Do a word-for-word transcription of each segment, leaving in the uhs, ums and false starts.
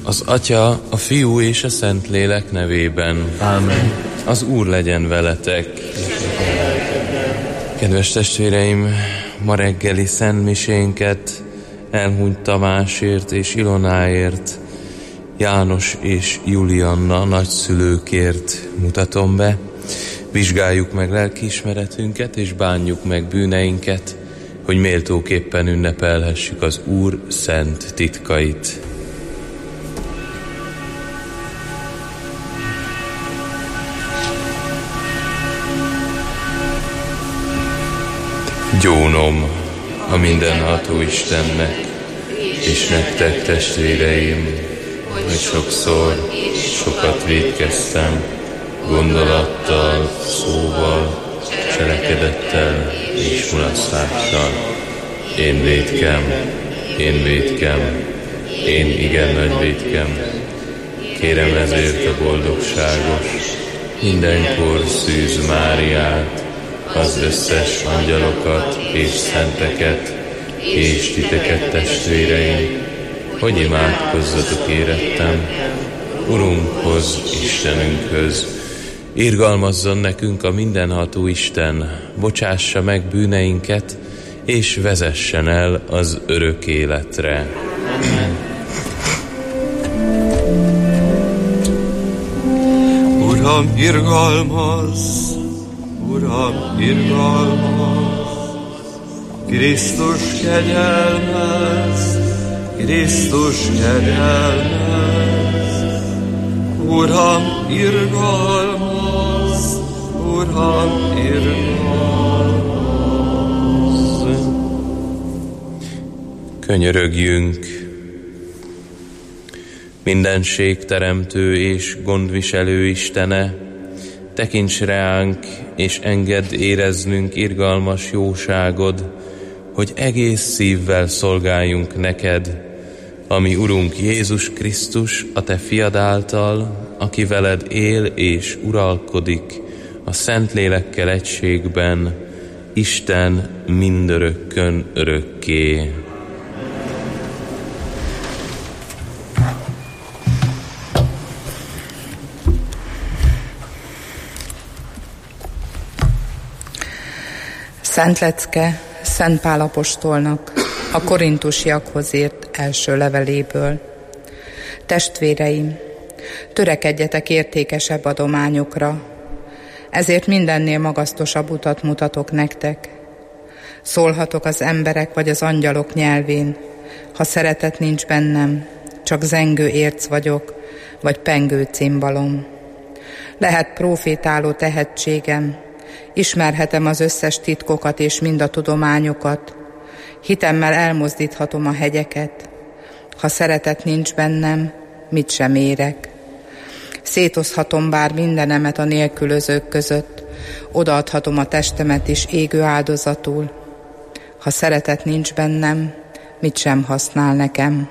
Az Atya, a Fiú és a Szentlélek nevében. Ámen. Az Úr legyen veletek. Kedves testvéreim, ma reggeli szentmisénket elhunyt Tamásért és Ilonáért, János és Julianna nagyszülőkért mutatom be. Vizsgáljuk meg lelkiismeretünket és bánjuk meg bűneinket, hogy méltóképpen ünnepelhessük az Úr szent titkait. Gyónom a mindenható Istennek, és nektek, testvéreim, hogy sokszor, sokat vétkeztem, gondolattal, szóval, cselekedettel és mulasztással. Én vétkem, én vétkem, én igen nagy vétkem. Kérem ezért a boldogságos, mindenkor szűz Máriát, az összes angyalokat és szenteket, és titeket, testvéreim, hogy imádkozzatok érettem Urunkhoz, Istenünkhöz. Irgalmazzon nekünk a mindenható Isten, bocsássa meg bűneinket, és vezessen el az örök életre. Uram, irgalmazz! Uram, irgalmaz, Krisztus kegyelmez, Krisztus kegyelmez. Uram, irgalmaz, Uram, irgalmaz. Könyörögjünk! Mindenség teremtő és gondviselő Istene, tekints reánk, és engedd éreznünk irgalmas jóságod, hogy egész szívvel szolgáljunk neked, ami Urunk Jézus Krisztus, a te fiad által, aki veled él és uralkodik a Szentlélekkel egységben, Isten mindörökkön örökké. Szent lecke Szent Pál apostolnak a korintusiakhoz írt első leveléből. Testvéreim, törekedjetek értékesebb adományokra, ezért mindennél magasztosabb utat mutatok nektek. Szólhatok az emberek vagy az angyalok nyelvén, ha szeretet nincs bennem, csak zengő érc vagyok, vagy pengő cimbalom. Lehet prófétáló tehetségem, ismerhetem az összes titkokat és mind a tudományokat, hitemmel elmozdíthatom a hegyeket. Ha szeretet nincs bennem, mit sem érek. Szétozhatom bár mindenemet a nélkülözők között, odaadhatom a testemet is égő áldozatul. Ha szeretet nincs bennem, mit sem használ nekem.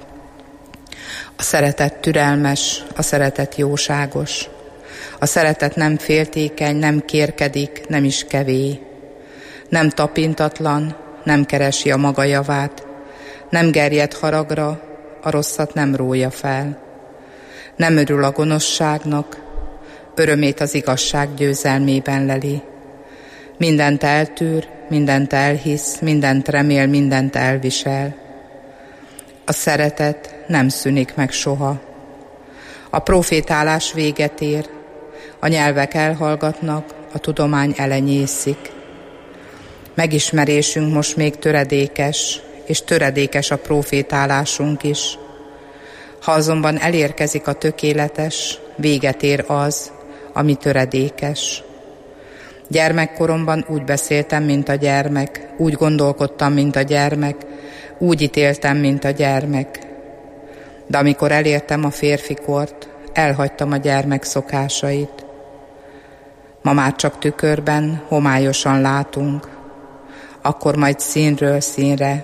A szeretet türelmes, a szeretet jóságos. A szeretet nem féltékeny, nem kérkedik, nem is kevély. Nem tapintatlan, nem keresi a maga javát. Nem gerjed haragra, a rosszat nem rója fel. Nem örül a gonoszságnak, örömét az igazság győzelmében leli. Mindent eltűr, mindent elhisz, mindent remél, mindent elvisel. A szeretet nem szűnik meg soha. A profétálás véget ér, a nyelvek elhallgatnak, a tudomány elenyészik. Megismerésünk most még töredékes, és töredékes a profétálásunk is. Ha azonban elérkezik a tökéletes, véget ér az, ami töredékes. Gyermekkoromban úgy beszéltem, mint a gyermek, úgy gondolkodtam, mint a gyermek, úgy ítéltem, mint a gyermek. De amikor elértem a férfikort, elhagytam a gyermek szokásait. Ma már csak tükörben, homályosan látunk, akkor majd színről színre.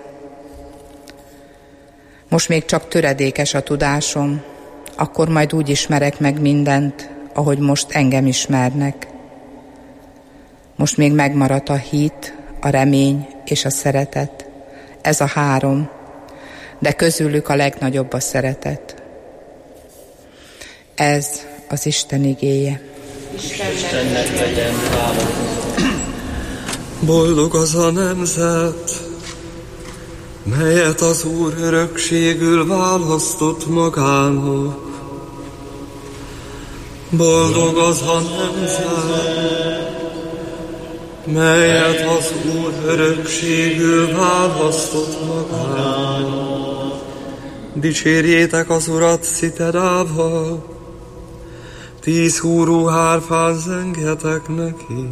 Most még csak töredékes a tudásom, akkor majd úgy ismerek meg mindent, ahogy most engem ismernek. Most még megmaradt a hit, a remény és a szeretet. Ez a három, de közülük a legnagyobb a szeretet. Ez az Isten igéje. Istennek legyen hála. Boldog az a nemzet, melyet az Úr örökségül választott magának. Boldog az a nemzet, melyet az Úr örökségül választott magának. Dicsérjétek az Urat citedával, tíz húrú hárfán zengjetek neki,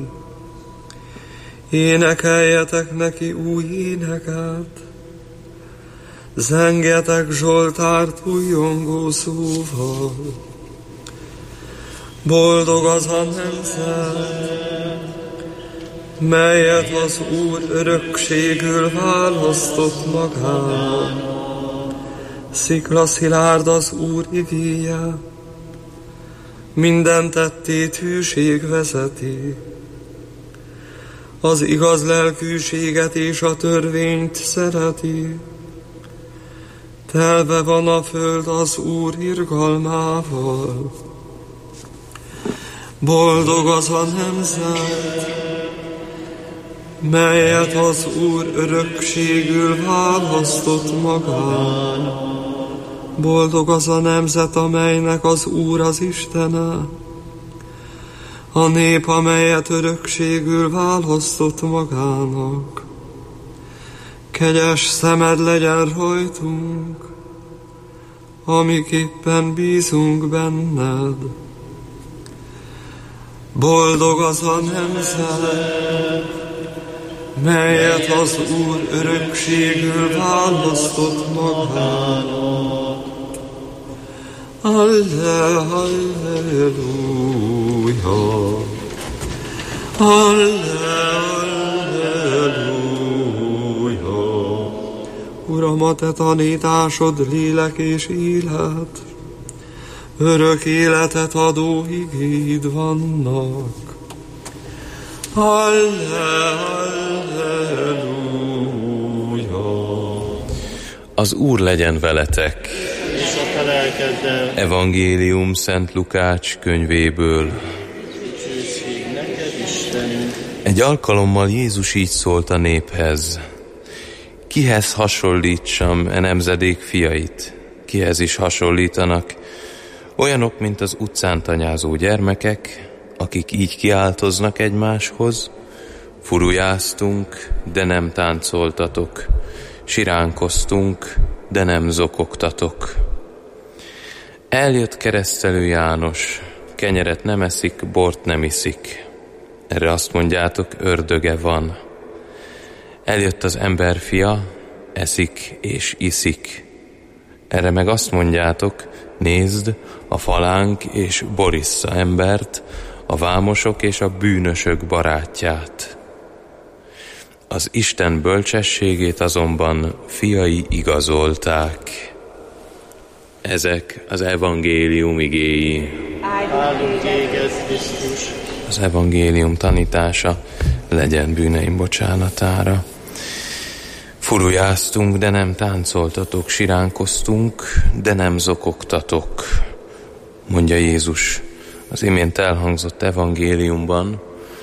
énekeljetek neki új éneket, zengjetek Zsoltárt újongó szóval. Boldog az a nemzet, melyet az Úr örökségül választott magának. Szikla szilárd az Úr igéje, minden tettét hűség vezeti. Az igaz lelkűséget és a törvényt szereti. Telve van a föld az Úr irgalmával. Boldog az a nemzet, melyet az Úr örökségül választott magának. Boldog az a nemzet, amelynek az Úr az Istene, a nép, amelyet örökségül választott magának. Kegyes szemed legyen rajtunk, amiképpen bízunk benned. Boldog az a nemzet, melyet az Úr örökségül választott magának. Halle, halleluja, halle, halleluja. Uram, a te tanításod lélek és élet, örök életet adó igéid vannak. Halle, halleluja. Az Úr legyen veletek. És a te lelkeddel. Evangélium Szent Lukács könyvéből. Dicsőség neked, Istenünk. Egy alkalommal Jézus így szólt a néphez. Kihez hasonlítsam e nemzedék fiait? Kihez is hasonlítanak? Olyanok, mint az utcán tanyázó gyermekek, akik így kiáltoznak egymáshoz. Furujáztunk, de nem táncoltatok. Siránkoztunk, de nem zokogtatok. Eljött Keresztelő János, kenyeret nem eszik, bort nem iszik. Erre azt mondjátok, ördöge van. Eljött az emberfia, eszik és iszik. Erre meg azt mondjátok, nézd, a falánk és borissza embert, a vámosok és a bűnösök barátját. Az Isten bölcsességét azonban fiai igazolták. Ezek az evangélium igéi. Áldunk téged, Krisztus. Az evangélium tanítása legyen bűneim bocsánatára. Furujáztunk, de nem táncoltatok, siránkoztunk, de nem zokogtatok, mondja Jézus az imént elhangzott evangéliumban,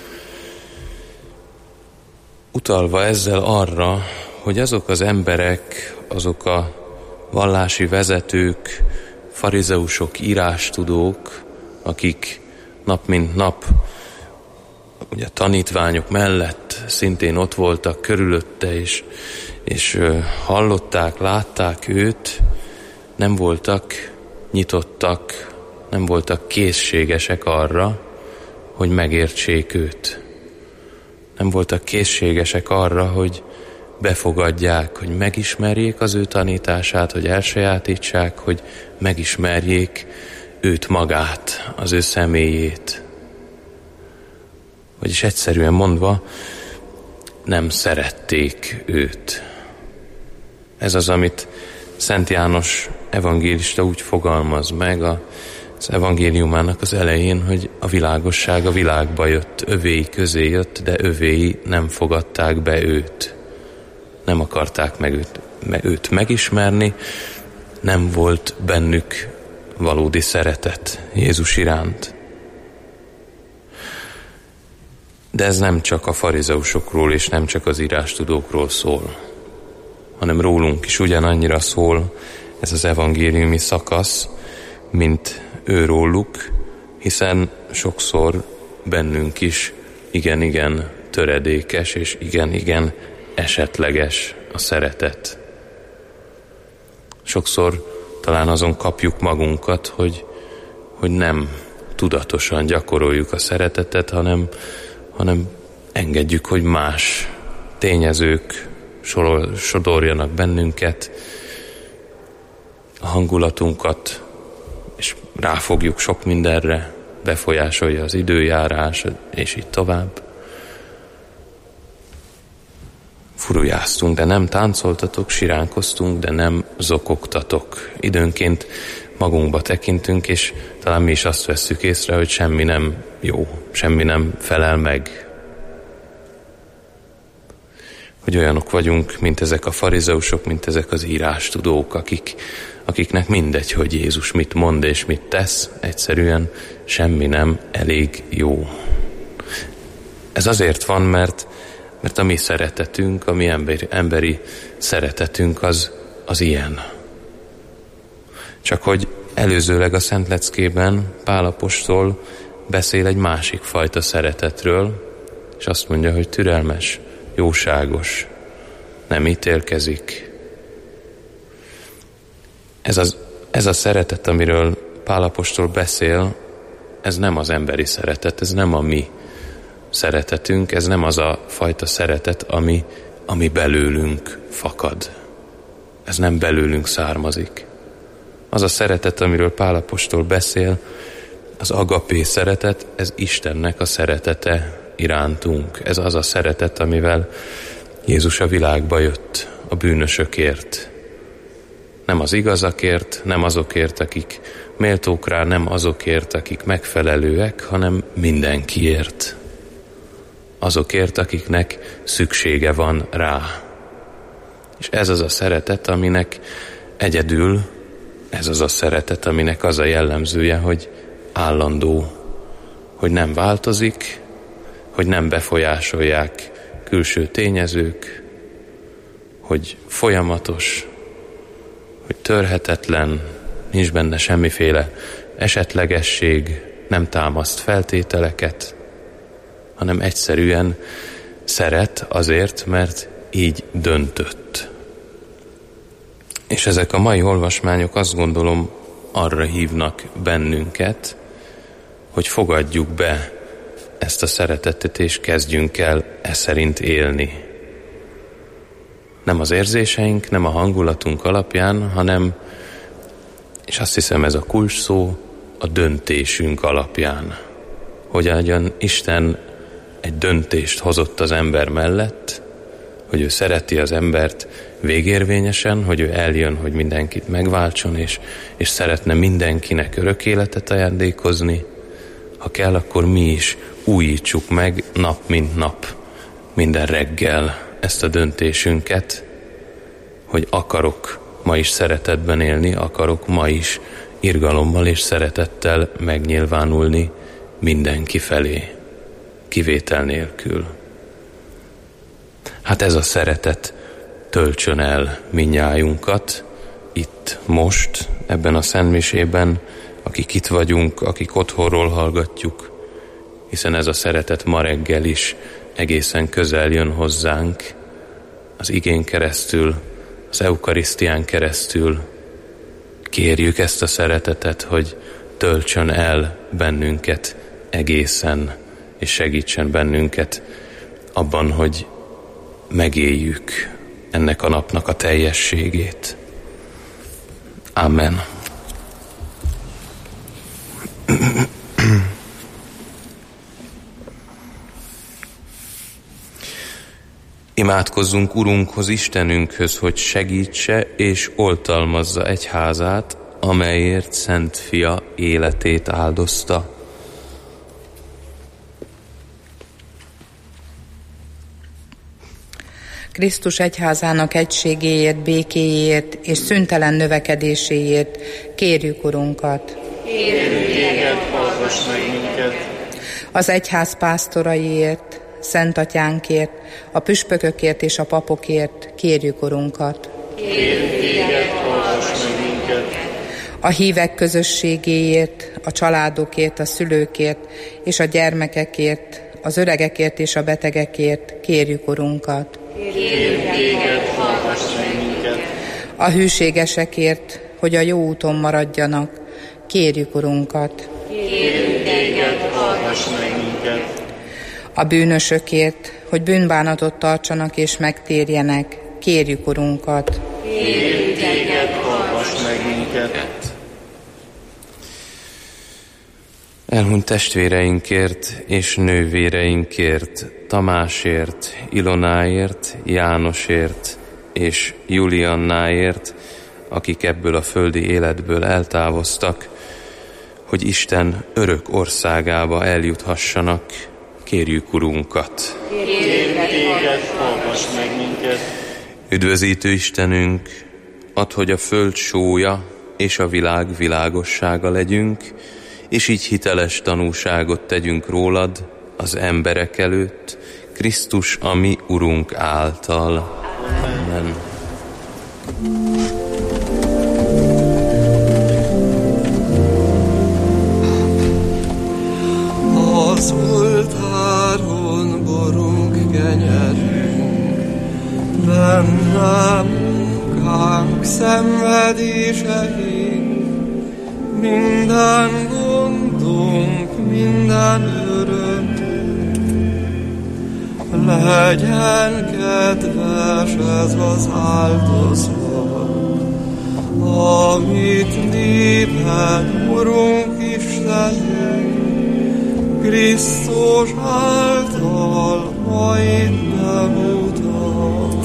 utalva ezzel arra, hogy azok az emberek, azok a vallási vezetők, farizeusok, írástudók, akik nap mint nap ugye tanítványok mellett szintén ott voltak körülötte, és, és hallották, látták őt, nem voltak nyitottak, nem voltak készségesek arra, hogy megértsék őt. Nem voltak készségesek arra, hogy befogadják, hogy megismerjék az ő tanítását, hogy elsajátítsák, hogy megismerjék őt magát, az ő személyét. Vagyis egyszerűen mondva, nem szerették őt. Ez az, amit Szent János evangélista úgy fogalmaz meg az evangéliumának az elején, hogy a világosság a világba jött, övéi közé jött, de övéi nem fogadták be őt. Nem akarták meg őt, őt megismerni, nem volt bennük valódi szeretet Jézus iránt. De ez nem csak a farizeusokról és nem csak az írástudókról szól, hanem rólunk is ugyanannyira szól ez az evangéliumi szakasz, mint ő róluk, hiszen sokszor bennünk is igen-igen töredékes és igen-igen esetleges a szeretet. Sokszor talán azon kapjuk magunkat, hogy, hogy nem tudatosan gyakoroljuk a szeretetet, hanem, hanem engedjük, hogy más tényezők sorol, sodorjanak bennünket, a hangulatunkat, és ráfogjuk sok mindenre, befolyásolja az időjárás, és így tovább. Furujáztunk, de nem táncoltatok, siránkoztunk, de nem zokogtatok. Időnként magunkba tekintünk, és talán mi is azt vesszük észre, hogy semmi nem jó, semmi nem felel meg. Hogy olyanok vagyunk, mint ezek a farizeusok, mint ezek az írástudók, akik, akiknek mindegy, hogy Jézus mit mond és mit tesz, egyszerűen semmi nem elég jó. Ez azért van, mert, mert a mi szeretetünk, a mi emberi, emberi szeretetünk az, az ilyen. Csak hogy előzőleg a Szent Leckében Pál apostol beszél egy másik fajta szeretetről, és azt mondja, hogy türelmes, jóságos, nem ítélkezik. Ez, az, ez a szeretet, amiről Pál apostol beszél, ez nem az emberi szeretet, ez nem a mi szeretetünk, ez nem az a fajta szeretet, ami, ami belőlünk fakad. Ez nem belőlünk származik. Az a szeretet, amiről Pál apostol beszél, az agapé szeretet, ez Istennek a szeretete irántunk. Ez az a szeretet, amivel Jézus a világba jött a bűnösökért. Nem az igazakért, nem azokért, akik méltók rá, nem azokért, akik megfelelőek, hanem mindenkiért. Azokért, akiknek szüksége van rá. És ez az a szeretet, aminek egyedül, ez az a szeretet, aminek az a jellemzője, hogy állandó, hogy nem változik, hogy nem befolyásolják külső tényezők, hogy folyamatos, hogy törhetetlen, nincs benne semmiféle esetlegesség, nem támaszt feltételeket, hanem egyszerűen szeret azért, mert így döntött. És ezek a mai olvasmányok, azt gondolom, arra hívnak bennünket, hogy fogadjuk be ezt a szeretetet, és kezdjünk el e szerint élni. Nem az érzéseink, nem a hangulatunk alapján, hanem, és azt hiszem ez a kulcs szó, a döntésünk alapján. Hogyan Isten egy döntést hozott az ember mellett, hogy ő szereti az embert végérvényesen, hogy ő eljön, hogy mindenkit megváltson, és, és szeretne mindenkinek örök életet ajándékozni. Ha kell, akkor mi is újítsuk meg nap mint nap, minden reggel ezt a döntésünket, hogy akarok ma is szeretetben élni, akarok ma is irgalommal és szeretettel megnyilvánulni mindenki felé, kivétel nélkül. Hát ez a szeretet töltsön el mindnyájunkat, itt, most, ebben a szentmisében, akik itt vagyunk, akik otthonról hallgatjuk, hiszen ez a szeretet ma reggel is egészen közel jön hozzánk, az igén keresztül, az eukarisztián keresztül. Kérjük ezt a szeretetet, hogy töltsön el bennünket egészen, és segítsen bennünket abban, hogy megéljük ennek a napnak a teljességét. Amen. Imádkozzunk Urunkhoz, Istenünkhöz, hogy segítse és oltalmazza egyházát, amelyért Szent Fia életét áldozta. Krisztus egyházának egységéért, békéért és szüntelen növekedéséért kérjük Urunkat. Kérünk téged, hallgass meg minket. Az egyház pásztoraiért, Szent Atyánkért, a püspökökért és a papokért kérjük Urunkat. Kérünk téged, hallgass meg minket. A hívek közösségéért, a családokért, a szülőkért és a gyermekekért, az öregekért és a betegekért kérjük Urunkat. Kérünk téged, hallgass meg minket. A hűségesekért, hogy a jó úton maradjanak, kérjük Urunkat. Kérünk téged, hallgass meg minket. A bűnösökért, hogy bűnbánatot tartsanak és megtérjenek, kérjük Urunkat. Kérünk téged, hallgass meg minket. Elhunyt testvéreinkért és nővéreinkért, Tamásért, Ilonáért, Jánosért és Juliannáért, akik ebből a földi életből eltávoztak, hogy Isten örök országába eljuthassanak, kérjük Urunkat. Kérünk téged, hallgass meg minket. Üdvözítő Istenünk, add, hogy a föld sója és a világ világossága legyünk, és így hiteles tanúságot tegyünk rólad az emberek előtt, Krisztus a mi Urunk által. Amen. Az oltáron borunk kenyerünk, benne munkánk szenvedéseink, minden gondunk, minden örömünk. Legyen kedves ez az áldozat, amit néped, Urunk Istenünk, Krisztus által majd bemutat.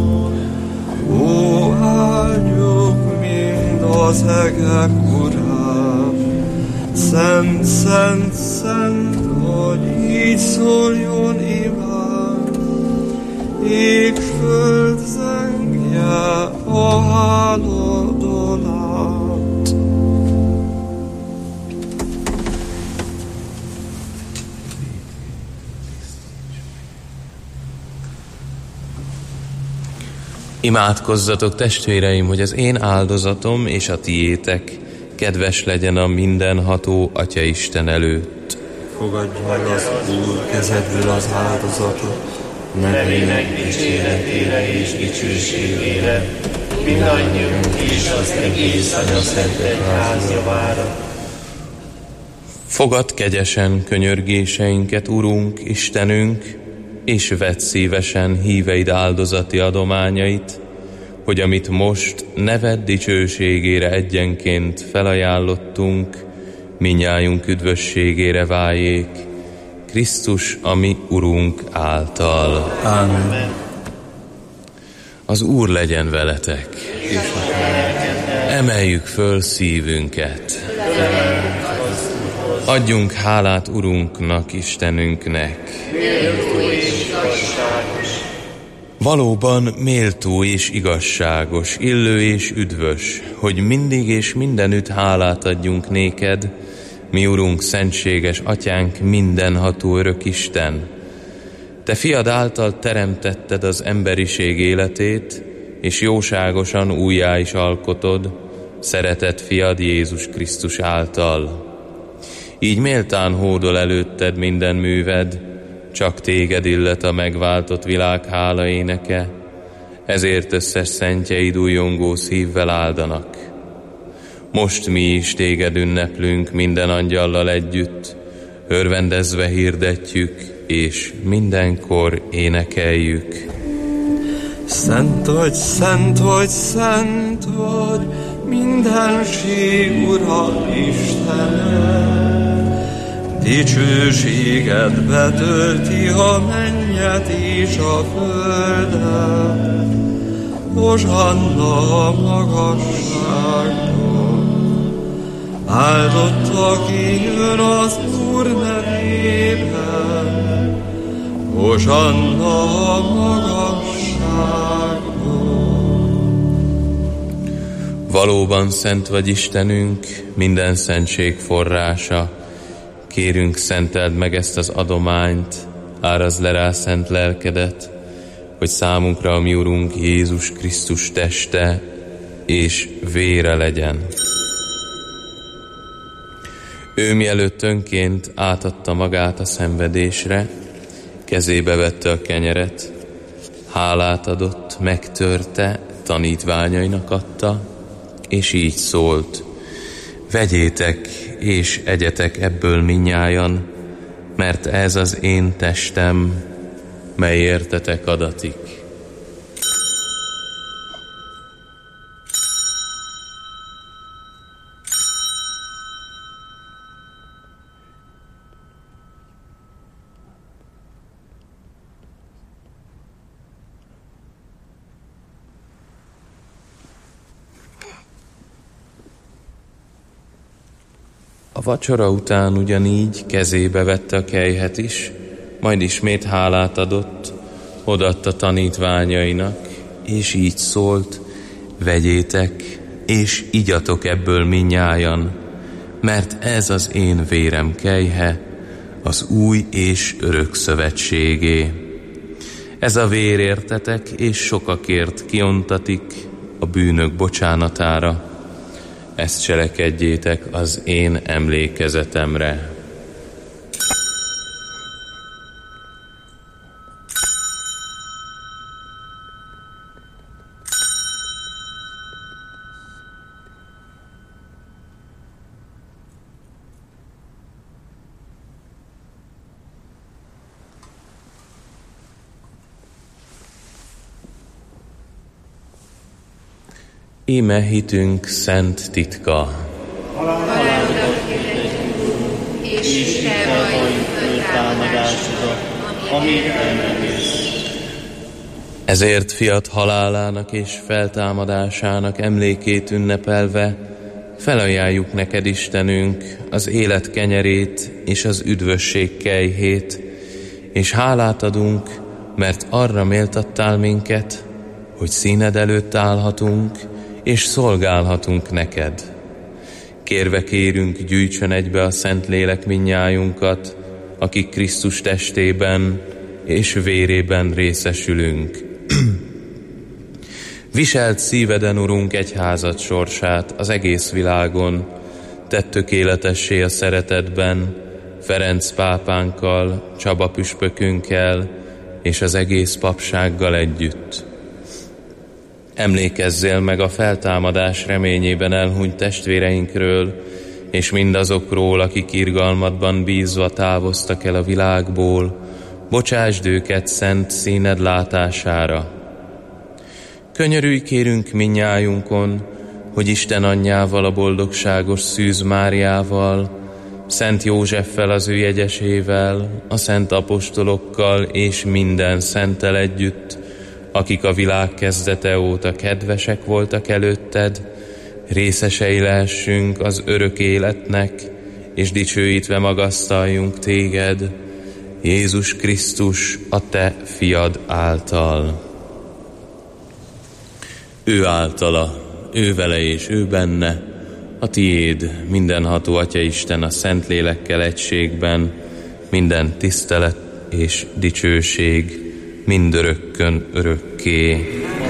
Ó, áldjuk mind az egek Urát, szent, szent, szent, hogy így szóljon imád, ég föld zengje a háladalát. Imádkozzatok, testvéreim, hogy az én áldozatom és a tiétek kedves legyen a mindenható Atyaisten előtt. Fogadja el az Úr kezedből az áldozatot, Nevének dicséretére és dicsőségére, mindannyiunk és az egész Anyaszent Egyház javára. Fogadd kegyesen könyörgéseinket, Urunk, Istenünk, és vedd szívesen híveid áldozati adományait, hogy amit most neved dicsőségére egyenként felajánlottunk, mindnyájunk üdvösségére váljék, Krisztus a mi Urunk által. Ámen. Az Úr legyen veletek. Emeljük föl szívünket. Adjunk hálát Urunknak, Istenünknek. Valóban méltó és igazságos, illő és üdvös, hogy mindig és mindenütt hálát adjunk néked, mi Urunk, szentséges Atyánk, mindenható örök Isten. Te fiad által teremtetted az emberiség életét, és jóságosan újjá is alkotod, szeretett fiad Jézus Krisztus által. Így méltán hódol előtted minden műved, csak téged illet a megváltott világ hála éneke, ezért összes szentjeid újongó szívvel áldanak. Most mi is téged ünneplünk minden angyallal együtt, örvendezve hirdetjük, és mindenkor énekeljük. Szent vagy, szent vagy, szent vagy, mindenség Ura Istenem. Dicsőséged betölti a mennyet és a földet. Hozsanna a magasságban, áldott, aki jön az Úr nevében. Hozsanna a magasságban. Valóban szent vagy Istenünk, minden szentség forrása. Kérünk, szenteld meg ezt az adományt, árazd le rá szent lelkedet, hogy számunkra a mi Urunk Jézus Krisztus teste és vére legyen. Ő mielőtt önként átadta magát a szenvedésre, kezébe vette a kenyeret, hálát adott, megtörte, tanítványainak adta, és így szólt: vegyétek és egyetek ebből mindnyájan, mert ez az én testem, mely értetek adatik. A vacsora után ugyanígy kezébe vette a kelyhet is, majd ismét hálát adott, odaadta tanítványainak, és így szólt: vegyétek, és igyatok ebből mindnyájan, mert ez az én vérem kelyhe, az új és örök szövetségé. Ez a vér értetek, és sokakért kiontatik a bűnök bocsánatára. Ezt cselekedjétek az én emlékezetemre. Íme hitünk szent titka. Halálodat és te vagy föltámadásodat, amíg nem jössz. Ezért fiat halálának és feltámadásának emlékét ünnepelve felajánljuk neked, Istenünk, az élet kenyerét és az üdvösség kelyhét, és hálát adunk, mert arra méltattál minket, hogy színed előtt állhatunk, és szolgálhatunk neked. Kérve kérünk, gyűjtsön egybe a Szentlélek mindnyájunkat, akik Krisztus testében és vérében részesülünk. Viselt szíveden, Urunk, egyházad sorsát az egész világon, tedd tökéletessé a szeretetben, Ferenc pápánkkal, Csaba püspökünkkel és az egész papsággal együtt. Emlékezzél meg a feltámadás reményében elhunyt testvéreinkről, és mindazokról, akik irgalmadban bízva távoztak el a világból, bocsásd őket szent színed látására. Könyörülj, kérünk mindnyájunkon, hogy Isten anyjával, a boldogságos Szűz Máriával, Szent Józseffel, az ő jegyesével, a szent apostolokkal és minden szenttel együtt, akik a világ kezdete óta kedvesek voltak előtted, részesei lehessünk az örök életnek, és dicsőítve magasztaljunk téged, Jézus Krisztus, a te fiad által. Ő általa, ő vele és ő benne, a tiéd, mindenható Atya Isten a Szentlélekkel egységben, minden tisztelet és dicsőség, mindörökkön örökké.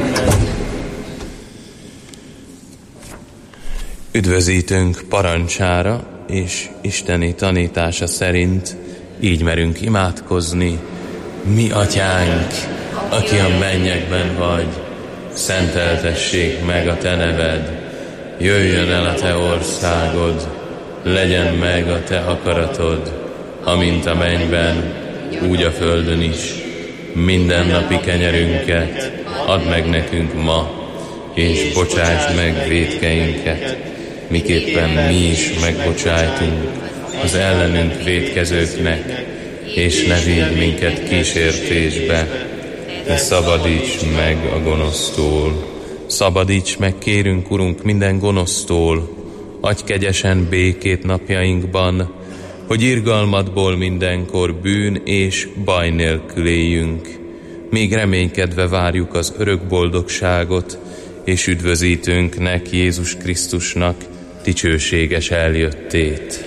Üdvözítőnk parancsára és isteni tanítása szerint így merünk imádkozni. Mi atyánk, aki a mennyekben vagy, szenteltessék meg a te neved, jöjjön el a te országod, legyen meg a te akaratod, amint a mennyben, úgy a földön is. Mindennapi kenyerünket add meg nekünk ma, és bocsásd meg vétkeinket, miképpen mi is megbocsájtunk az ellenünk vétkezőknek, és ne vigy minket kísértésbe, de szabadíts meg a gonosztól. Szabadíts meg, kérünk, Urunk, minden gonosztól, adj kegyesen békét napjainkban, hogy irgalmadból mindenkor bűn és baj nélkül éljünk, még reménykedve várjuk az örök boldogságot, és üdvözítőnknek, Jézus Krisztusnak dicsőséges eljöttét.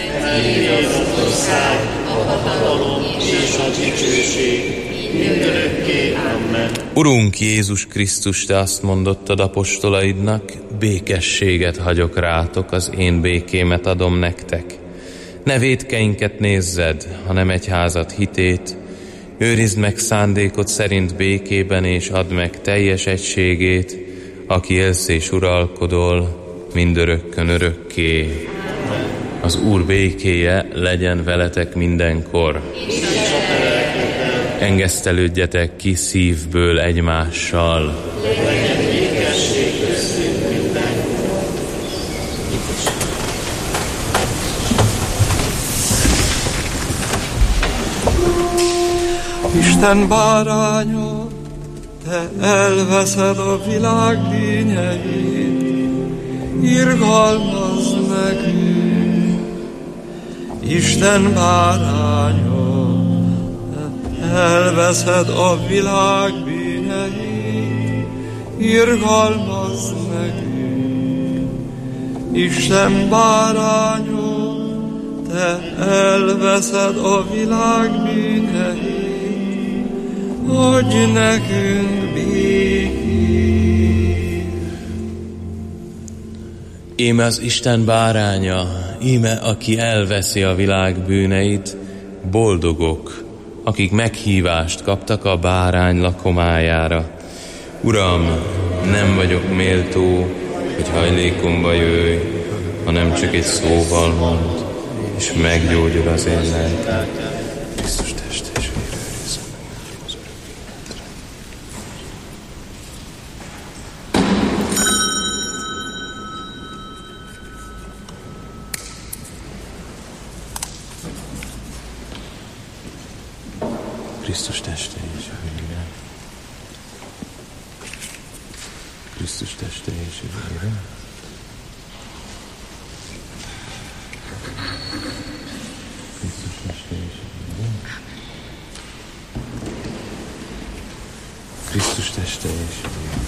Urunk Jézus Krisztus, Te azt mondottad apostolaidnak, békességet hagyok rátok, az én békémet adom nektek. Ne vétkeinket nézzed, hanem egyházad hitét, őrizd meg szándékod szerint békében, és add meg teljes egységét, aki élsz és uralkodol mindörökkön örökké. Az Úr békéje legyen veletek mindenkor. Engesztelődjetek ki szívből egymással. Isten báránya, Te elveszed a világ bűneit, irgalmazz nekünk. Isten báránya, Te elveszed a világ bűneit, irgalmazz nekünk. Isten báránya, Te elveszed a világ bűneit, adj nekünk békét. Íme az Isten báránya, íme aki elveszi a világ bűneit, boldogok, akik meghívást kaptak a bárány lakomájára. Uram, nem vagyok méltó, hogy hajlékomba jöjj, hanem csak egy szóval mond, és meggyógyul az én lelkem. Krisztus teste és vére őrizze meg az örök életre. Krisztus teste és vére. Krisztus teste és vére. Krisztus teste és vére. Krisztus teste és vére.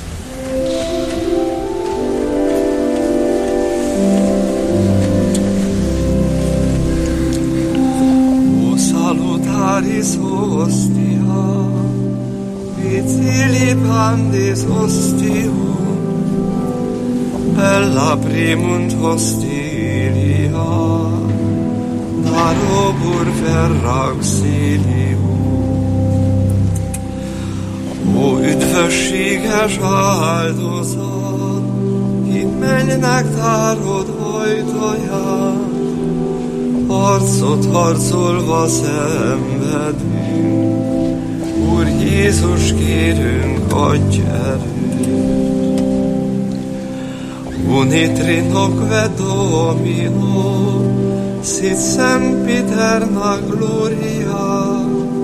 O salutaris hostia, vicilipandis ostium, bella primunt hostilia, darobur per auxilium. Ó, üdvösséges áldozat, ki mennynek tárod ajtaján, harcot harcolva szenvedünk. Úr Jézus, kérünk, adj erőt. Unitri nocque Domino, sit sempiterna gloria,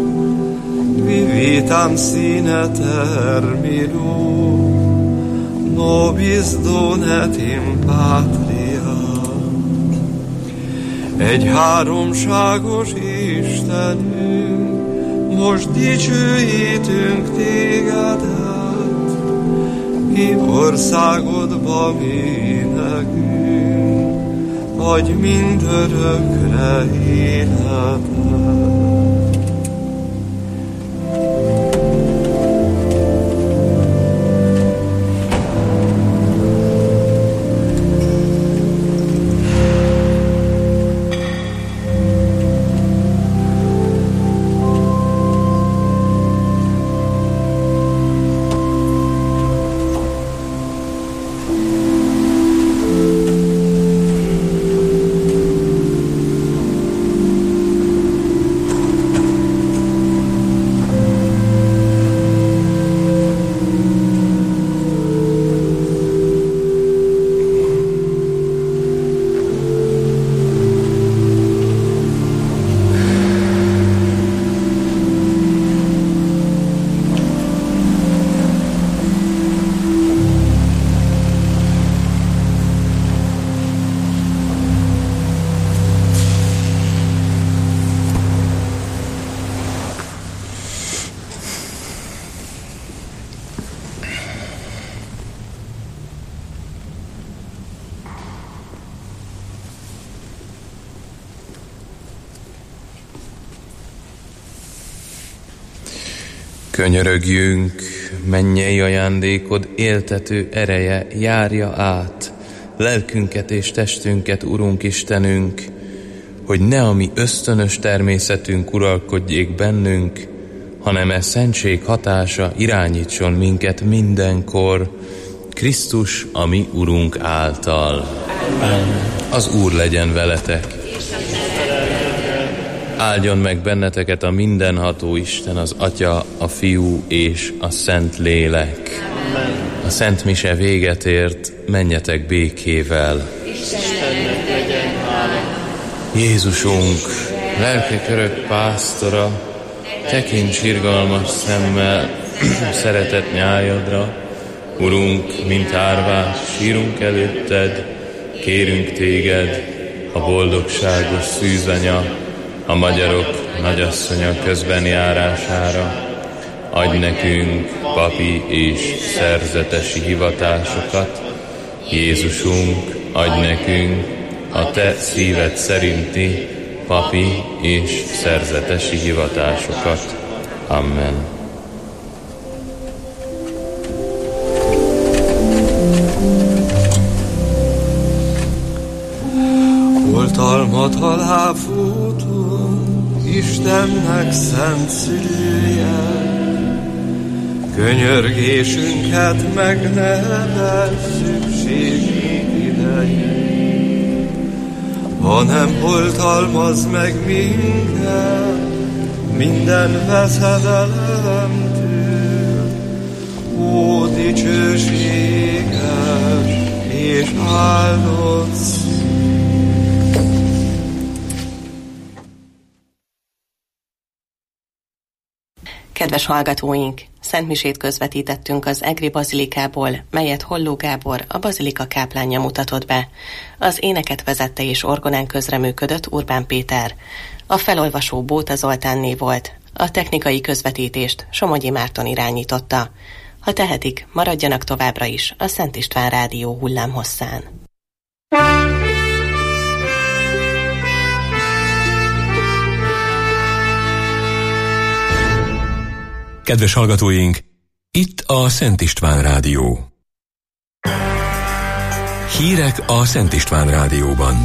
vivitam sine termino, nobis donet in patria. Egy háromságos Istenünk, most dicsőítünk Tégedet, ki országodba mi nekünk, adj mindörökre életet. Könyörögjünk, mennyei ajándékod éltető ereje járja át lelkünket és testünket, Urunk Istenünk, hogy ne a mi ösztönös természetünk uralkodjék bennünk, hanem e szentség hatása irányítson minket mindenkor, Krisztus, a mi Urunk által. Amen. Az Úr legyen veletek. Áldjon meg benneteket a mindenható Isten, az Atya, a Fiú és a Szent Lélek. A Szent Mise véget ért, menjetek békével. Istennek legyen hála. Jézusunk, lelkek örök pásztora, tekints irgalmas szemmel szeretett nyájadra. Urunk, mint árvás, sírunk előtted, kérünk téged, a boldogságos szűzanya, a magyarok nagyasszonya közben járására. Adj nekünk papi és szerzetesi hivatásokat. Jézusunk, adj nekünk a te szíved szerinti papi és szerzetesi hivatásokat. Amen. Oltalmat alá futunk, Istennek szent szülője, könyörgésünket meg ne szükségünk idején, hanem oltalmaz meg minket minden veszedelemtől, ó dicsőséges és áldott szív. Kedves hallgatóink, szentmisét közvetítettünk az Egri bazilikából, melyet Holló Gábor, a bazilika káplánja mutatott be. Az éneket vezette és orgonán közreműködött Urbán Péter. A felolvasó Bóta Zoltánné volt. A technikai közvetítést Somogyi Márton irányította. Ha tehetik, maradjanak továbbra is a Szent István Rádió hullámhosszán. Kedves hallgatóink, itt a Szent István Rádió. Hírek a Szent István Rádióban.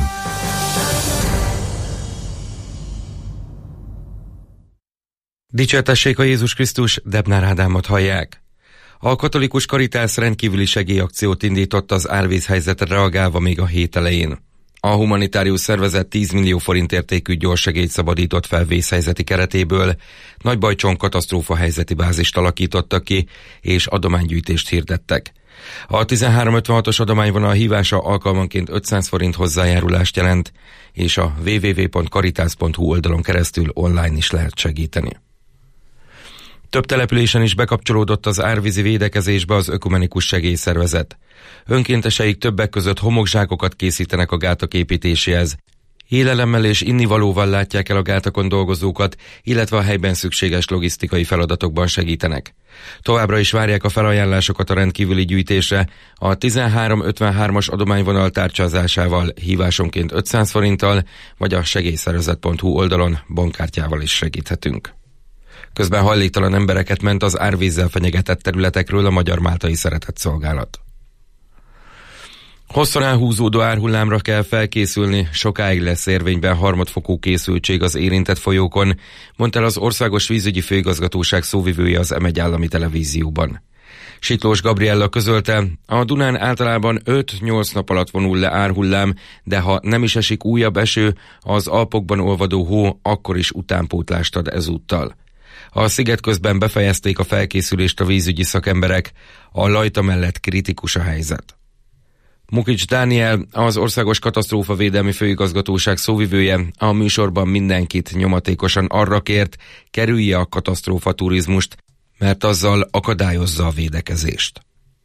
Dicsértessék a Jézus Krisztus, Debnár Ádámot hallják. A katolikus Karitász rendkívüli segélyakciót indított az árvízhelyzetre reagálva még a hét elején. A humanitárius szervezet tíz millió forint értékű gyorssegélyt szabadított fel vészhelyzeti keretéből, Nagybajcson katasztrófa helyzeti bázist alakítottak ki, és adománygyűjtést hirdettek. A tizenhárom ötvenhatos adományvonal hívása alkalmanként ötszáz forint hozzájárulást jelent, és a double-u double-u double-u pont caritas pont hu oldalon keresztül online is lehet segíteni. Több településen is bekapcsolódott az árvízi védekezésbe az ökumenikus segélyszervezet. Önkénteseik többek között homokzsákokat készítenek a gátak építéséhez. Élelemmel és innivalóval látják el a gátakon dolgozókat, illetve a helyben szükséges logisztikai feladatokban segítenek. Továbbra is várják a felajánlásokat a rendkívüli gyűjtésre, a tizenhárom ötvenhármas adományvonal tárcsázásával hívásonként ötszáz forinttal, vagy a segélyszervezet pont hu oldalon bankkártyával is segíthetünk. Közben hajléktalan embereket ment az árvízzel fenyegetett területekről a Magyar Máltai Szeretett Szolgálat. Hosszan elhúzódó árhullámra kell felkészülni, sokáig lesz érvényben harmadfokú készültség az érintett folyókon, mondta el az Országos Vízügyi Főigazgatóság szóvivője az em egy állami televízióban. Siklós Gabriella közölte, a Dunán általában öt-nyolc nap alatt vonul le árhullám, de ha nem is esik újabb eső, az Alpokban olvadó hó akkor is utánpótlást ad ezúttal. A sziget közben befejezték a felkészülést a vízügyi szakemberek, a Lajta mellett kritikus a helyzet. Mukics Dániel, az Országos Katasztrófavédelmi Főigazgatóság szóvivője a műsorban mindenkit nyomatékosan arra kért, kerülje a katasztrófa turizmust, mert azzal akadályozza a védekezést.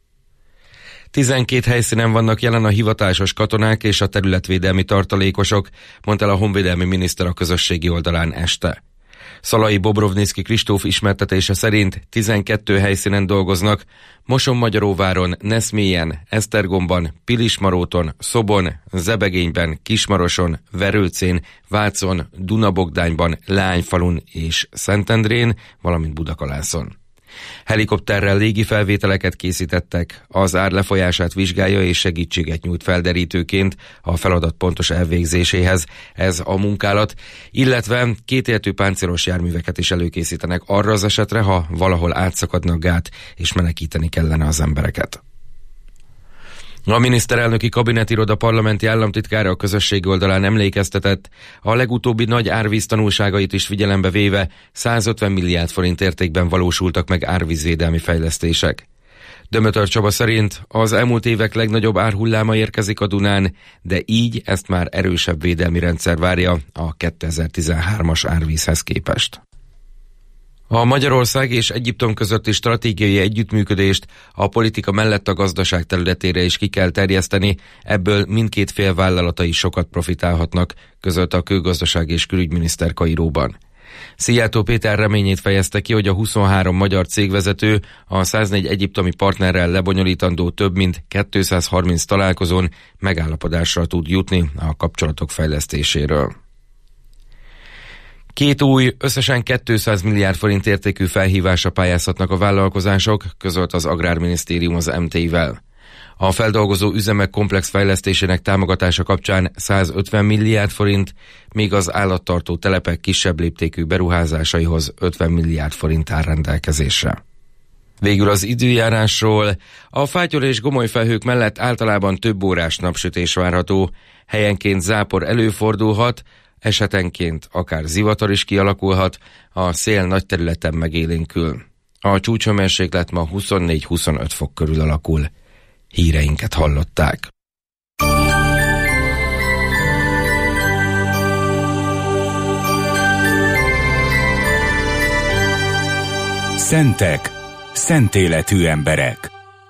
tizenkét helyszínen vannak jelen a hivatásos katonák és a területvédelmi tartalékosok, mondta el a honvédelmi miniszter a közösségi oldalán este. Szalai Bobrovnicki Kristóf ismertetése szerint tizenkét helyszínen dolgoznak, Moson-Magyaróváron, Neszmélyen, Esztergomban, Pilismaróton, Szobon, Zebegényben, Kismaroson, Verőcén, Vácon, Dunabogdányban, Leányfalun és Szentendrén, valamint Budakalászon. Helikopterrel légifelvételeket készítettek, az ár lefolyását vizsgálja és segítséget nyújt felderítőként a feladat pontos elvégzéséhez. Ez a munkálat, illetve kétéltű páncélos járműveket is előkészítenek arra az esetre, ha valahol átszakadna a gát és menekíteni kellene az embereket. A miniszterelnöki kabinetiroda parlamenti államtitkára a közösségi oldalán emlékeztetett, a legutóbbi nagy árvíz tanulságait is figyelembe véve százötven milliárd forint értékben valósultak meg árvízvédelmi fejlesztések. Dömötör Csaba szerint az elmúlt évek legnagyobb árhulláma érkezik a Dunán, de így ezt már erősebb védelmi rendszer várja a kétezer-tizenhármas árvízhez képest. A Magyarország és Egyiptom közötti stratégiai együttműködést a politika mellett a gazdaság területére is ki kell terjeszteni, ebből mindkét fél vállalatai sokat profitálhatnak, közölte a külgazdaság és külügyminiszter Kairóban. Szijjártó Péter reményét fejezte ki, hogy a huszonhárom magyar cégvezető a száznégy egyiptomi partnerrel lebonyolítandó több mint kétszázharminc találkozón megállapodásra tud jutni a kapcsolatok fejlesztéséről. Két új, összesen kétszáz milliárd forint értékű felhívásra pályázhatnak a vállalkozások, közölt az Agrárminisztérium az em té i-vel. A feldolgozó üzemek komplex fejlesztésének támogatása kapcsán százötven milliárd forint, míg az állattartó telepek kisebb léptékű beruházásaihoz ötven milliárd forint áll rendelkezésre. Végül az időjárásról. A fátyol és gomoly felhők mellett általában több órás napsütés várható, helyenként zápor előfordulhat, esetenként akár zivatar is kialakulhat, a szél nagy területen megélénkül. A csúcshőmérséklet ma huszonnégy-huszonöt fok körül alakul. Híreinket hallották. Szentek, szentéletű emberek.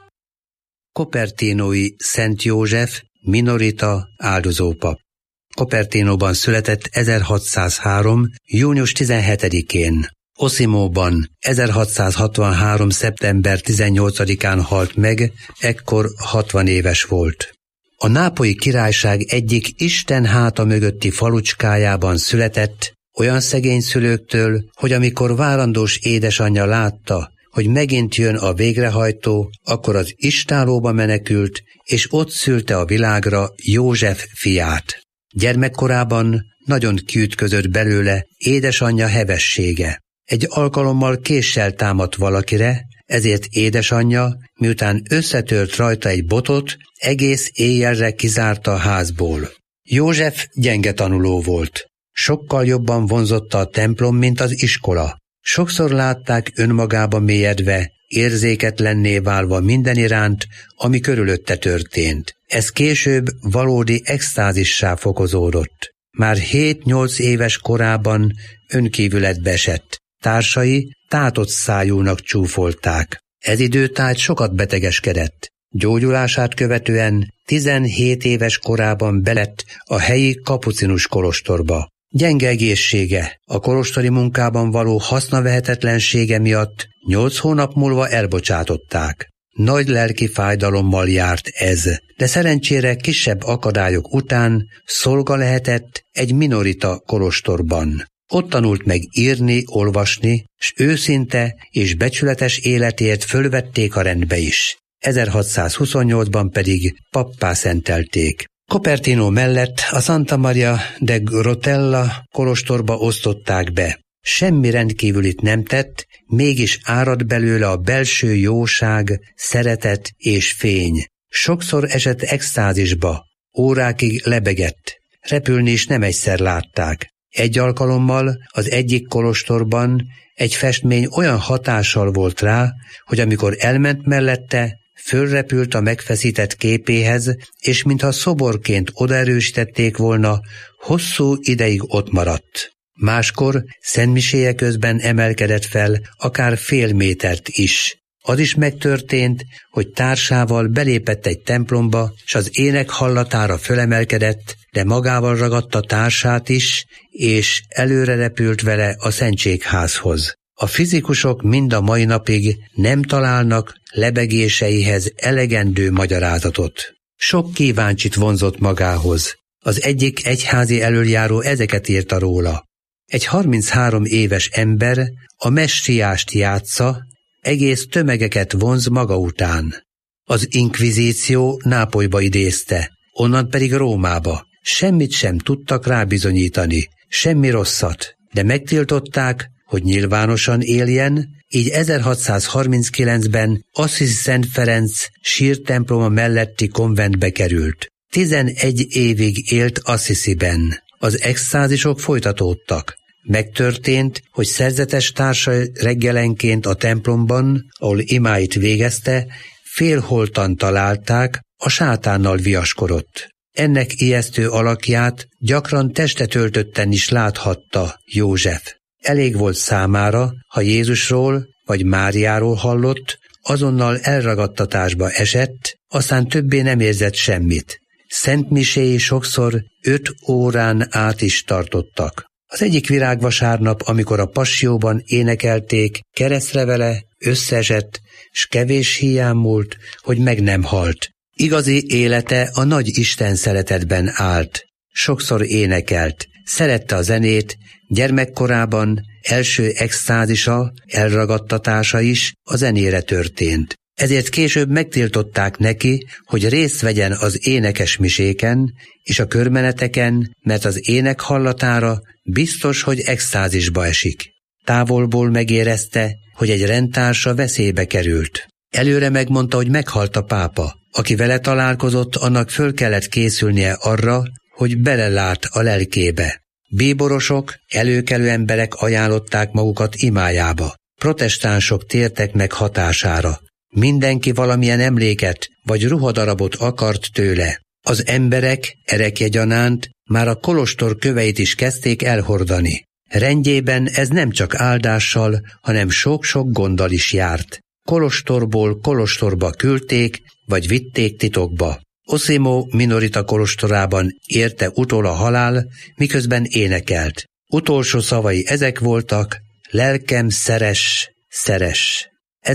Cupertinói Szent József, minorita, áldozópap. Cupertinóban született ezerhatszázhárom. június tizenhetedikén. Osimóban ezerhatszázhatvanhárom. szeptember tizennyolcadikán halt meg, ekkor hatvan éves volt. A Nápolyi Királyság egyik Isten háta mögötti falucskájában született, olyan szegény szülőktől, hogy amikor várandós édesanyja látta, hogy megint jön a végrehajtó, akkor az istállóba menekült, és ott szülte a világra József fiát. Gyermekkorában nagyon kiütközött belőle édesanyja hevessége. Egy alkalommal késsel támadt valakire, ezért édesanyja, miután összetört rajta egy botot, egész éjjelre kizárta a házból. József gyenge tanuló volt. Sokkal jobban vonzotta a templom, mint az iskola. Sokszor látták önmagába mélyedve, érzéketlenné válva minden iránt, ami körülötte történt. Ez később valódi extázissá fokozódott. Már hét-nyolc éves korában önkívületbe esett. Társai tátott szájúnak csúfolták. Ez időtájt sokat betegeskedett. Gyógyulását követően tizenhét éves korában belett a helyi kapucinus kolostorba. Gyenge egészsége, a kolostori munkában való hasznavehetetlensége miatt nyolc hónap múlva elbocsátották. Nagy lelki fájdalommal járt ez, de szerencsére kisebb akadályok után szolga lehetett egy minorita kolostorban. Ott tanult meg írni, olvasni, s őszinte és becsületes életért fölvették a rendbe is. ezerhatszázhuszonnyolcban pedig pappá szentelték. Cupertino mellett a Santa Maria de Grotella kolostorba osztották be. Semmi rendkívülit nem tett, mégis árad belőle a belső jóság, szeretet és fény. Sokszor esett extázisba, órákig lebegett. Repülni is nem egyszer látták. Egy alkalommal az egyik kolostorban egy festmény olyan hatással volt rá, hogy amikor elment mellette, fölrepült a megfeszített képéhez, és mintha szoborként odaerősítették volna, hosszú ideig ott maradt. Máskor szentmiséje közben emelkedett fel akár fél métert is. Az is megtörtént, hogy társával belépett egy templomba, s az ének hallatára fölemelkedett, de magával ragadta társát is, és előre repült vele a szentségházhoz. A fizikusok mind a mai napig nem találnak lebegéseihez elegendő magyarázatot. Sok kíváncsit vonzott magához. Az egyik egyházi elöljáró ezeket írta róla. Egy harminchárom éves ember a messiást játsza, egész tömegeket vonz maga után. Az inkvizíció Nápolyba idézte, onnan pedig Rómába. Semmit sem tudtak rábizonyítani, semmi rosszat, de megtiltották, hogy nyilvánosan éljen, így ezerhatszázharminckilencben Assisi Szent Ferenc sírtemploma melletti konventbe került. Tizenegy évig élt Assisiben. Az extázisok folytatódtak. Megtörtént, hogy szerzetes társa reggelenként a templomban, ahol imáit végezte, félholtan találták, a sátánnal viaskodott. Ennek ijesztő alakját gyakran testet öltötten is láthatta József. Elég volt számára, ha Jézusról vagy Máriáról hallott, azonnal elragadtatásba esett, aztán többé nem érzett semmit. Szentmiséi sokszor öt órán át is tartottak. Az egyik virágvasárnap, amikor a passióban énekelték, keresztre vele, összeesett, s kevés hiány múlt, hogy meg nem halt. Igazi élete a nagy Isten szeretetben állt. Sokszor énekelt, szerette a zenét, gyermekkorában első extázisa, elragadtatása is a zenére történt. Ezért később megtiltották neki, hogy részt vegyen az énekes miséken és a körmeneteken, mert az ének hallatára biztos, hogy extázisba esik. Távolból megérezte, hogy egy rendtársa veszélybe került. Előre megmondta, hogy meghalt a pápa. Aki vele találkozott, annak föl kellett készülnie arra, hogy belelát a lelkébe. Bíborosok, előkelő emberek ajánlották magukat imájába. Protestánsok tértek meg hatására. Mindenki valamilyen emléket vagy ruhadarabot akart tőle. Az emberek erekjegyanánt már a kolostor köveit is kezdték elhordani. Rendjében ez nem csak áldással, hanem sok-sok gonddal is járt. Kolostorból kolostorba küldték, vagy vitték titokba. Osimo minorita kolostorában érte utol a halál, miközben énekelt. Utolsó szavai ezek voltak: lelkem szeress, szeress.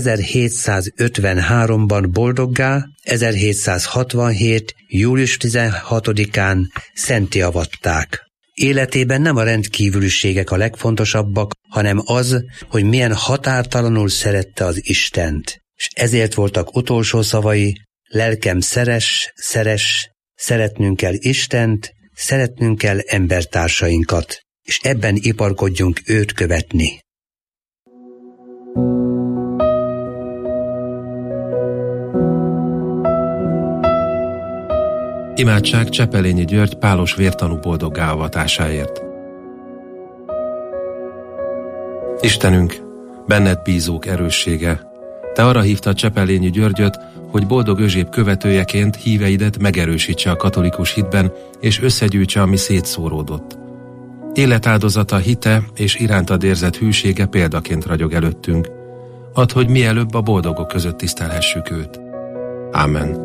ezerhétszázötvenháromban boldoggá, ezerhétszázhatvanhét. július tizenhatodikán szentté avatták. Életében nem a rendkívüliségek a legfontosabbak, hanem az, hogy milyen határtalanul szerette az Istent. És ezért voltak utolsó szavai: lelkem szeress, szeress, szeretnünk kell Istent, szeretnünk kell embertársainkat, és ebben iparkodjunk őt követni. Imádság Csepelényi György pálos vértanú boldoggá avatásáért. Istenünk, benned bízók erőssége, te arra hívtad Csepelényi Györgyöt, hogy boldog özséb követőjeként híveidet megerősítse a katolikus hitben, és összegyűjtse, ami szétszóródott. Életáldozata, hite és irántad érzett hűsége példaként ragyog előttünk. Add, hogy mielőbb a boldogok között tisztelhessük őt. Ámen.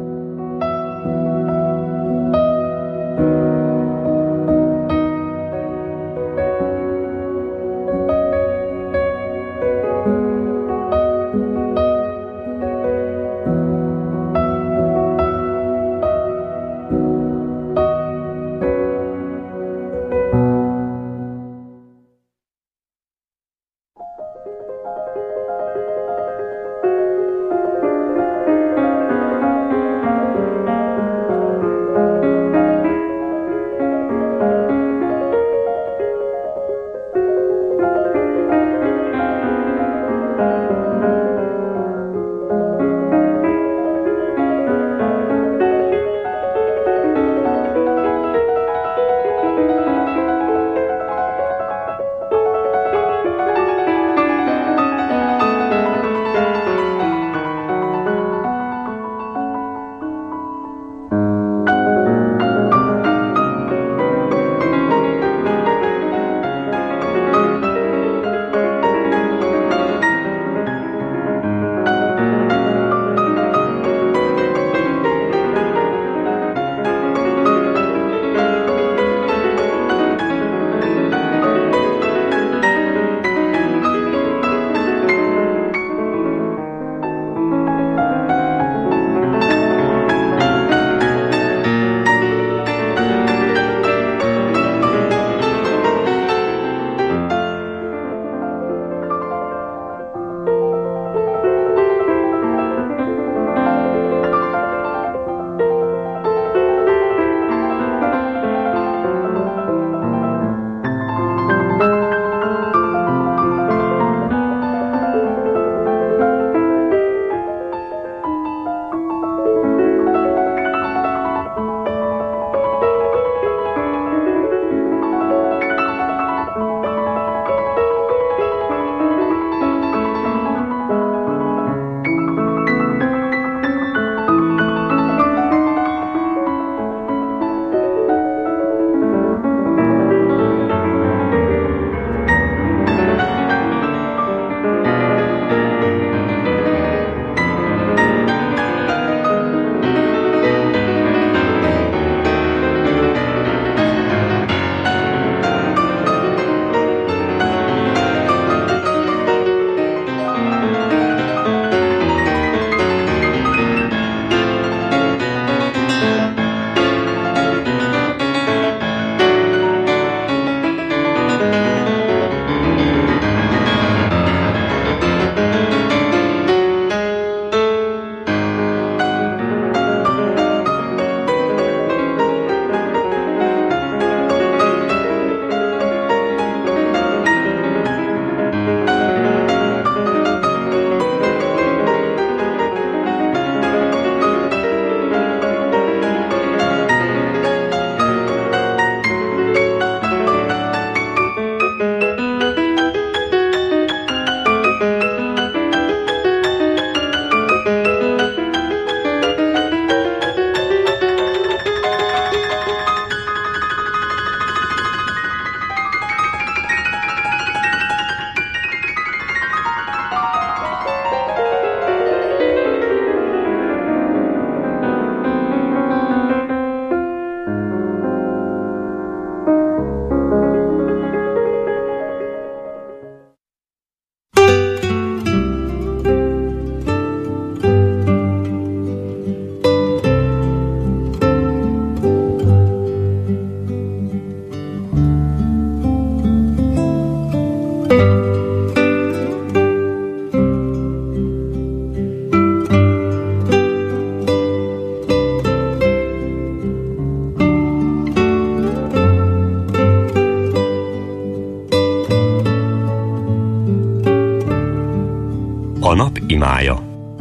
imája.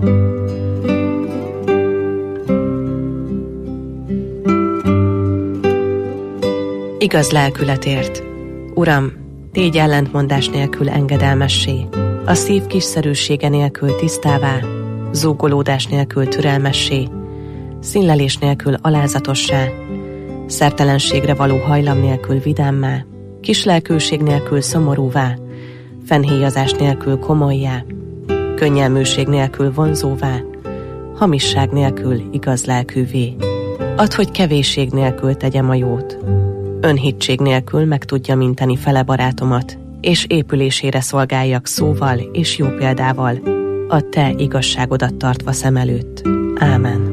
Igaz lelkületért. Uram, tégy ellentmondás nélkül engedelmessé, a szív kiszerűsége nélkül tisztává, zúgolódás nélkül türelmessé, színlelés nélkül alázatossá, szertelenségre való hajlam nélkül vidámmá, kislelkűség nélkül szomorúvá, fennhéjazás nélkül komollyá, könnyelműség nélkül vonzóvá, hamisság nélkül igaz lelkűvé. Add, hogy kevésség nélkül tegyem a jót, önhittség nélkül meg tudja minteni fele barátomat, és épülésére szolgáljak szóval és jó példával, a te igazságodat tartva szem előtt. Ámen.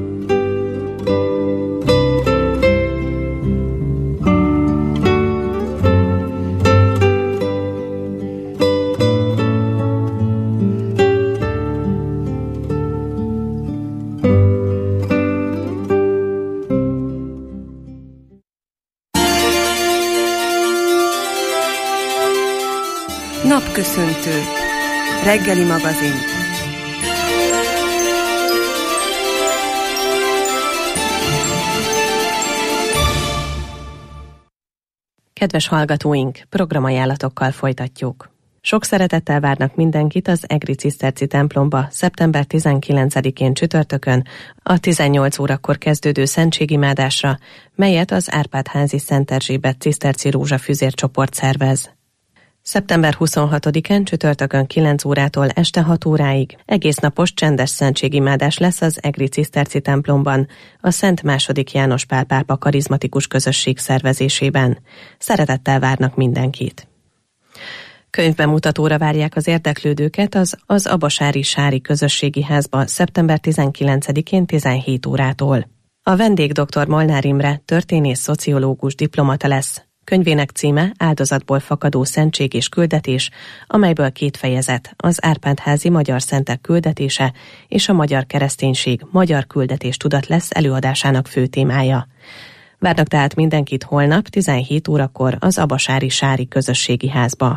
Napköszöntő. Reggeli magazin. Kedves hallgatóink, programajánlatokkal folytatjuk. Sok szeretettel várnak mindenkit az Egri Ciszterci templomba szeptember tizenkilencedikén csütörtökön a tizennyolc órakor kezdődő szentségimádásra, melyet az Árpád-házi Szent Erzsébet Ciszterci Rózsafüzér csoport szervez. szeptember huszonhatodikán csütörtökön kilenc órától este hat óráig egésznapos csendes szentségimádás lesz az Egri Ciszterci templomban, a Szent második János Pál pápa karizmatikus közösség szervezésében. Szeretettel várnak mindenkit. Könyvbemutatóra várják az érdeklődőket az, az Abasári Sári Közösségi Házba szeptember tizenkilencedikén tizenhét órától. A vendég dr. Molnár Imre, történész, szociológus, diplomata lesz. Könyvének címe Áldozatból fakadó szentség és küldetés, amelyből két fejezet, az Árpád-házi magyar szentek küldetése és a magyar kereszténység magyar küldetés tudat lesz előadásának fő témája. Várnak tehát mindenkit holnap tizenhét órakor az Abasári Sári Közösségi Házba.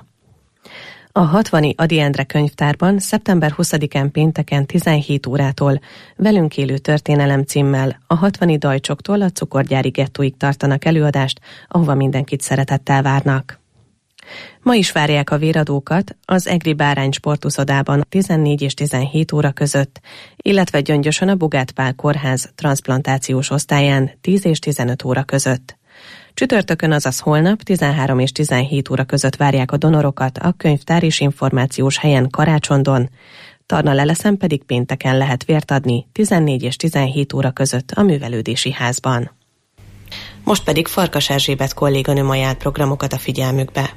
A hatvani Ady Endre könyvtárban szeptember huszadikán pénteken tizenhét órától Velünk élő történelem címmel a hatvani dajcsoktól a cukorgyári gettóig tartanak előadást, ahova mindenkit szeretettel várnak. Ma is várják a véradókat az Egri Bárány sportuszodában tizennégy és tizenhét óra között, illetve Gyöngyösön a Bugát Pál kórház transzplantációs osztályán tíz és tizenöt óra között. Csütörtökön, azaz holnap tizenhárom és tizenhét óra között várják a donorokat a könyvtár és információs helyen Karácsondon, Tarnaleleszen pedig pénteken lehet vért adni tizennégy és tizenhét óra között a művelődési házban. Most pedig Farkas Erzsébet kolléganőm ajánl programokat a figyelmükbe.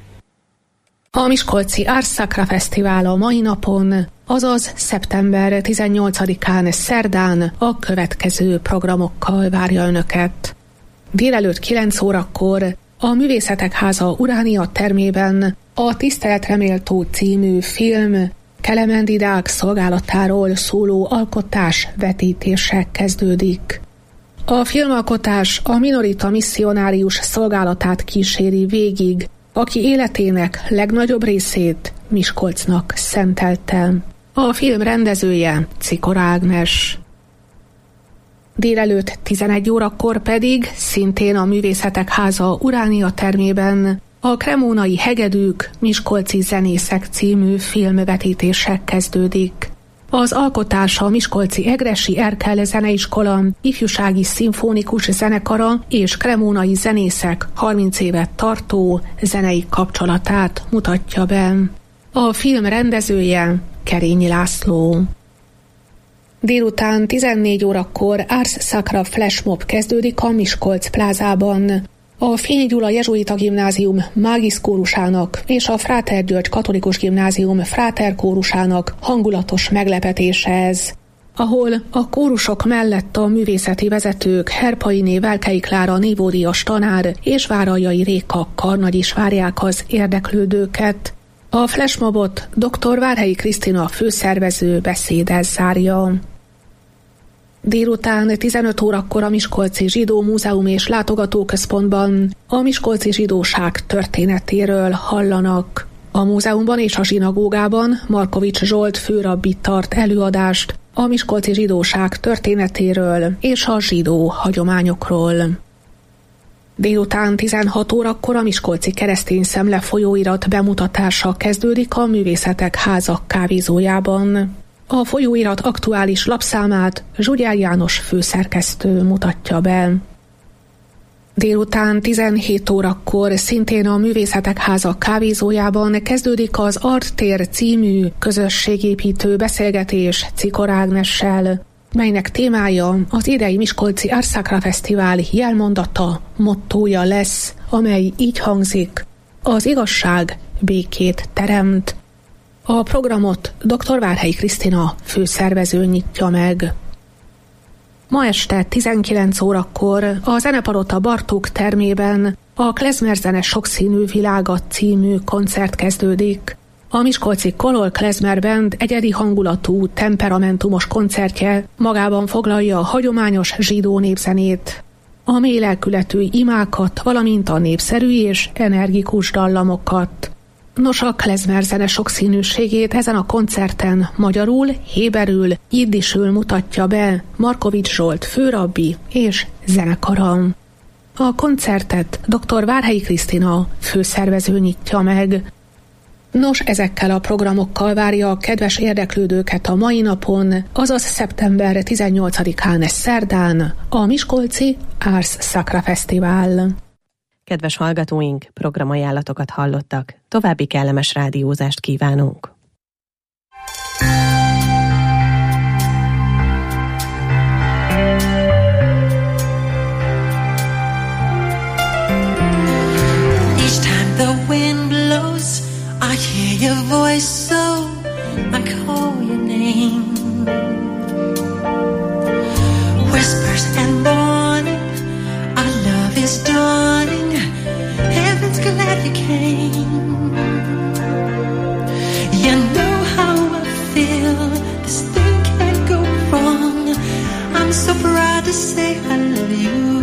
A miskolci Ars Sacra Fesztivál a mai napon, azaz szeptember tizennyolcadikán szerdán a következő programokkal várja önöket. Délelőtt kilenc órakor a Művészetek Háza Uránia termében a Tiszteletre méltó című film Kelemen Dideák szolgálatáról szóló alkotás vetítése kezdődik. A filmalkotás a Minorita misszionárius szolgálatát kíséri végig, aki életének legnagyobb részét Miskolcnak szentelte. A film rendezője Czikor Ágnes. Délelőtt tizenegy órakor pedig szintén a Művészetek Háza Uránia termében a Kremónai Hegedűk Miskolci zenészek című filmvetítése kezdődik. Az alkotás a Miskolci Egressy Erkel Zeneiskola ifjúsági szimfonikus zenekara és kremónai zenészek harminc évet tartó zenei kapcsolatát mutatja be. A film rendezője Kerényi László. Délután tizennégy órakor Ars Sacra Flashmob kezdődik a Miskolc plázában. A Fényi Gyula Jezsuita Gimnázium Mágis kórusának és a Fráter György Katolikus Gimnázium Fráter kórusának hangulatos meglepetése ez, ahol a kórusok mellett a művészeti vezetők Herpainé Velkei Klára nívódíjas tanár és Várajai Réka karnagy is várják az érdeklődőket. A flashmobot dr. Várhelyi Krisztina főszervező beszéddel zárja. Délután tizenöt órakor a Miskolci Zsidó Múzeum és Látogatóközpontban a miskolci zsidóság történetéről hallanak. A múzeumban és a zsinagógában Markovics Zsolt főrabbi tart előadást a miskolci zsidóság történetéről és a zsidó hagyományokról. Délután tizenhat órakor a Miskolci Keresztény Szemle folyóirat bemutatása kezdődik a Művészetek Háza kávézójában. A folyóirat aktuális lapszámát Zsugyár János főszerkesztő mutatja be. Délután tizenhét órakor szintén a Művészetek Háza kávézójában kezdődik az Arttér című közösségépítő beszélgetés Cikor Ágnessel, melynek témája az idei Miskolci Art Sacra Fesztivál jelmondata, mottója lesz, amely így hangzik: az igazság békét teremt. A programot dr. Várhelyi Krisztina főszervező nyitja meg. Ma este tizenkilenc órakor a Zenepalota Bartók termében a Klezmer zene sokszínű világa című koncert kezdődik. A miskolci Kolol Klezmer Band egyedi hangulatú, temperamentumos koncertje magában foglalja a hagyományos zsidó népzenét, a mély lelkületű imákat, valamint a népszerű és energikus dallamokat. Nos, a klezmer zene sokszínűségét ezen a koncerten magyarul, héberül, jiddisül mutatja be Markovics Zsolt főrabbi és zenekara. A koncertet dr. Várhelyi Krisztina főszervező nyitja meg. Nos, ezekkel a programokkal várja a kedves érdeklődőket a mai napon, azaz szeptember tizennyolcadikán szerdán a Miskolci Ars Sacra Fesztivál. Kedves hallgatóink, programajánlatokat hallottak. További kellemes rádiózást kívánunk. Each time the wind blows, I hear your voice, so I call your name. Whispers and warning, our love is dawning. Heaven's glad you came. You know how I feel. This thing can't go wrong. I'm so proud to say I love you.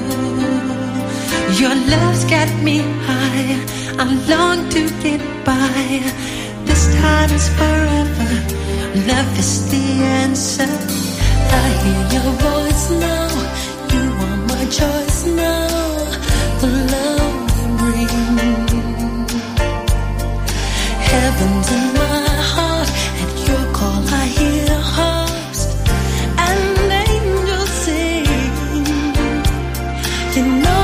Your love's got me high. I long to get by. This time is forever. Love is the answer. I hear your voice now. You are my choice now. The love you bring. Heaven's in my heart. At your call I hear harps and angels sing. You know